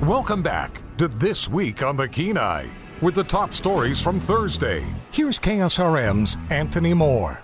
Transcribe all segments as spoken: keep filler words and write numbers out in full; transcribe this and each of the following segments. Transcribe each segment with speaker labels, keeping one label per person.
Speaker 1: Welcome back to This Week on the Kenai with the top stories from Thursday. Here's K S R M's Anthony Moore.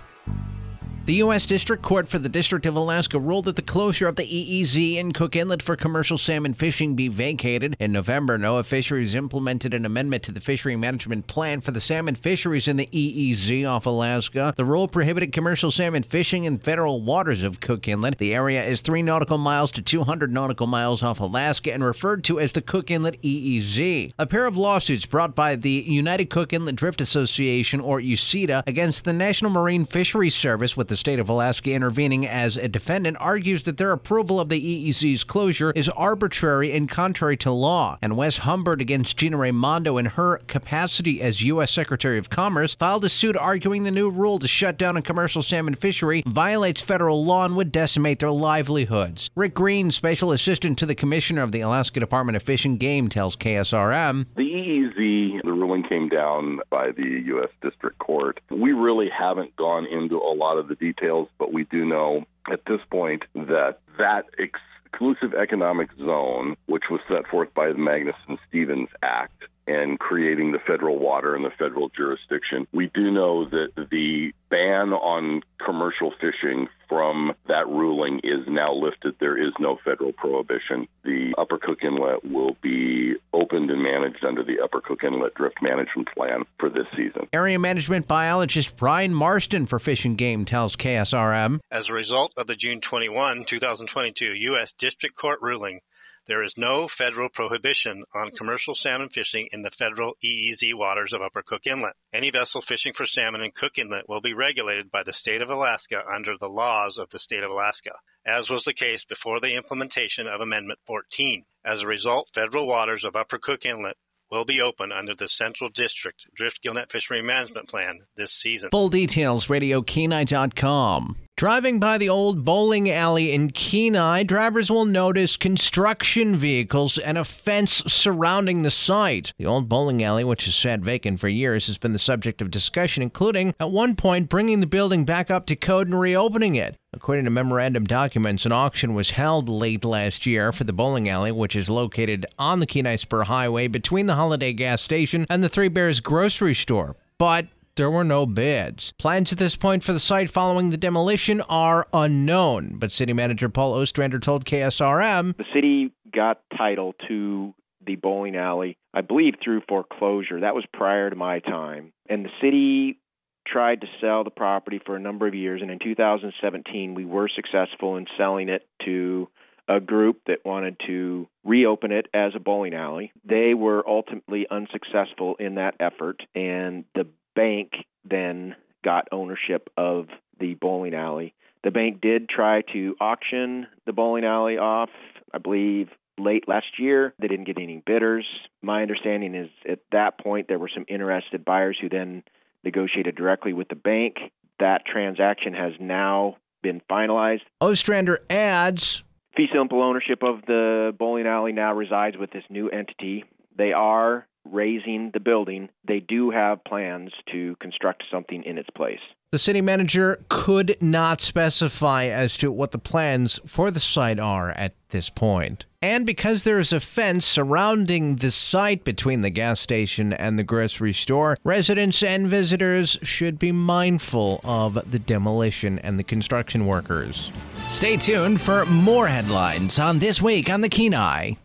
Speaker 2: The U S District Court for the District of Alaska ruled that the closure of the E E Z in Cook Inlet for commercial salmon fishing be vacated. In November, NOAA Fisheries implemented an amendment to the fishery management plan for the salmon fisheries in the E E Z off Alaska. The rule prohibited commercial salmon fishing in federal waters of Cook Inlet. The area is three nautical miles to two hundred nautical miles off Alaska and referred to as the Cook Inlet E E Z. A pair of lawsuits brought by the United Cook Inlet Drift Association, or U C I D A, against the National Marine Fisheries Service, with the state of Alaska intervening as a defendant, argues that their approval of the E E Z's closure is arbitrary and contrary to law. And Wes Humbert against Gina Raimondo in her capacity as U S Secretary of Commerce filed a suit arguing the new rule to shut down a commercial salmon fishery violates federal law and would decimate their livelihoods. Rick Green, Special Assistant to the Commissioner of the Alaska Department of Fish and Game, tells K S R M.
Speaker 3: The E E Z, the ruling came down by the U S District Court. We really haven't gone into a lot of the details, but we do know at this point that that exclusive economic zone, which was set forth by the Magnuson-Stevens Act and creating the federal water and the federal jurisdiction, we do know that the ban on commercial fishing from that ruling is now lifted. There is no federal prohibition. The Upper Cook Inlet will be opened and managed under the Upper Cook Inlet Drift Management Plan for this season.
Speaker 2: Area management biologist Brian Marston for Fish and Game tells K S R M.
Speaker 4: As a result of the June twenty-first, twenty twenty-two U S District Court ruling, there is no federal prohibition on commercial salmon fishing in the federal E E Z waters of Upper Cook Inlet. Any vessel fishing for salmon in Cook Inlet will be regulated by the state of Alaska under the laws of the state of Alaska, as was the case before the implementation of Amendment fourteen. As a result, federal waters of Upper Cook Inlet will be open under the Central District Drift Gillnet Fishery Management Plan this season.
Speaker 2: Full details, radio kenai dot com. Driving by the old bowling alley in Kenai, drivers will notice construction vehicles and a fence surrounding the site. The old bowling alley, which has sat vacant for years, has been the subject of discussion, including, at one point, bringing the building back up to code and reopening it. According to memorandum documents, an auction was held late last year for the bowling alley, which is located on the Kenai Spur Highway between the Holiday gas station and the Three Bears grocery store. But there were no bids. Plans at this point for the site following the demolition are unknown, but City Manager Paul Ostrander told K S R M.
Speaker 5: The city got title to the bowling alley, I believe, through foreclosure. That was prior to my time. And the city tried to sell the property for a number of years, and in two thousand seventeen, we were successful in selling it to a group that wanted to reopen it as a bowling alley. They were ultimately unsuccessful in that effort, and the bank then got ownership of the bowling alley. The bank did try to auction the bowling alley off, I believe, late last year. They didn't get any bidders. My understanding is at that point there were some interested buyers who then negotiated directly with the bank. That transaction has now been finalized.
Speaker 2: Ostrander adds,
Speaker 5: fee simple ownership of the bowling alley now resides with this new entity. They are raising the building. They do have plans to construct something in its place.
Speaker 2: The city manager could not specify as to what the plans for the site are at this point. And because there is a fence surrounding the site between the gas station and the grocery store, residents and visitors should be mindful of the demolition and the construction workers. Stay tuned for more headlines on This Week on the Kenai.